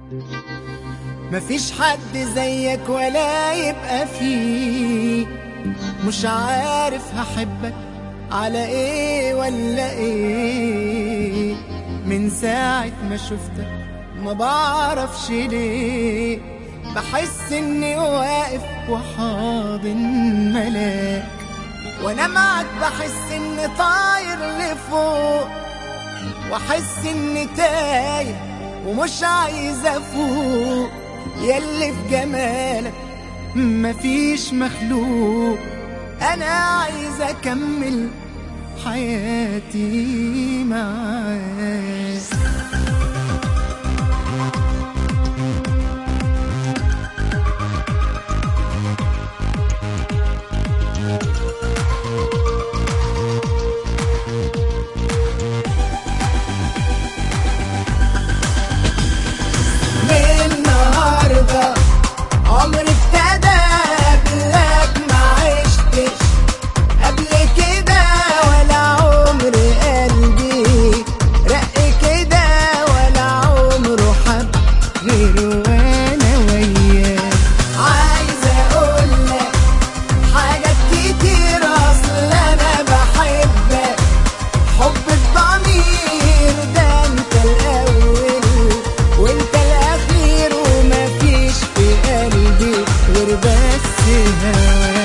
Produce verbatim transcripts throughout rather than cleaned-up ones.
مفيش حد زيك ولا يبقى فيه، مش عارف هحبك على ايه ولا ايه. من ساعة ما شفتك ما بعرفش ليه، بحس اني واقف وحاضن ملاك، وانا معك بحس اني طاير لفوق، واحس اني تايه ومش عايز افوق. ياللي في جمالك مفيش مخلوق، انا عايز اكمل حياتي معاك. عمري ابتدى قبلك ما عشتش قبل كده، ولا عمري قلبي رق كده، ولا عمره حب غير وانا وياك. عايز اقولك حاجات كتير، اصل انا بحبك حب الضمير، ده انت الاول وانت الاخير، ومفيش في قلبي غير بس هواك.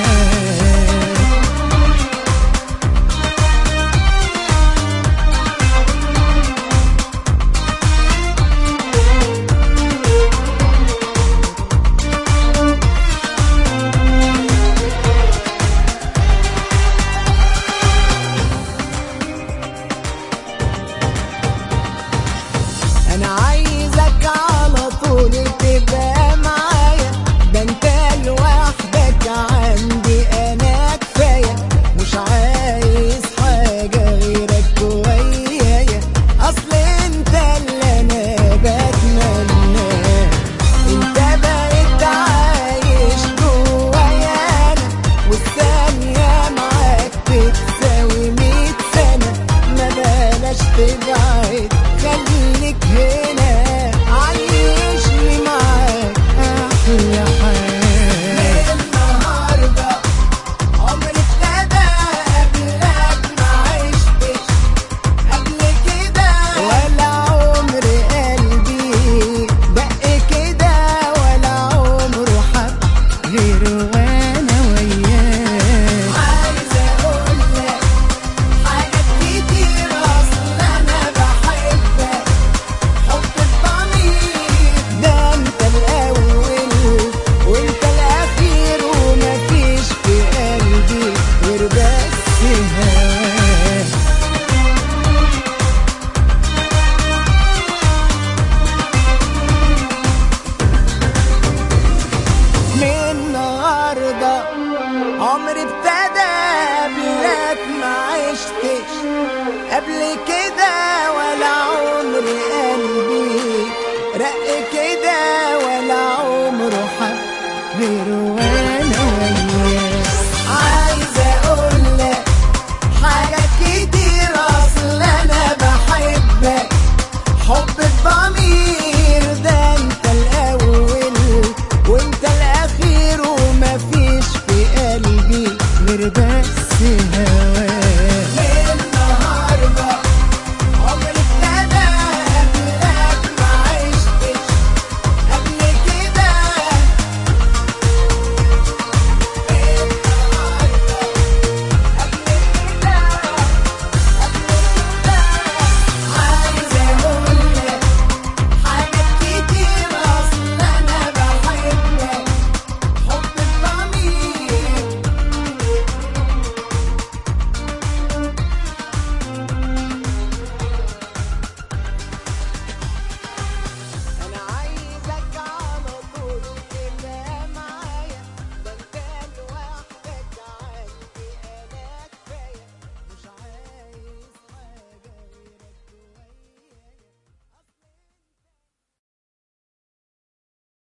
انا عايزك على طول تبقى معايا، ده انت لوحدك عندي انا كفايه، مش عايز حاجه غيرك ويايا، اصل انت اللي انا بتمناه. انت بقيت عايش جوايا انا، والثانيه معاك بتساوي مية سنه. ما بلاش تبعد خليك هنا، عايشني معاك احلى حياة. النهارده عمري ابتدى قبلك ما عشتش قبل كده، ولا عمري قلبي دق كده، ولا عمره حب غير وانا وياك. عايز اقولك حاجات كتير، اصل انا بحبك حب الضمير، ده انت الاول وانت الاخير، ومفيش في قلبي غير بس هواك. من النهارده عمري ابتدى قبلك ما عشتش قبل كده، ولا عمري قلبي رق كده.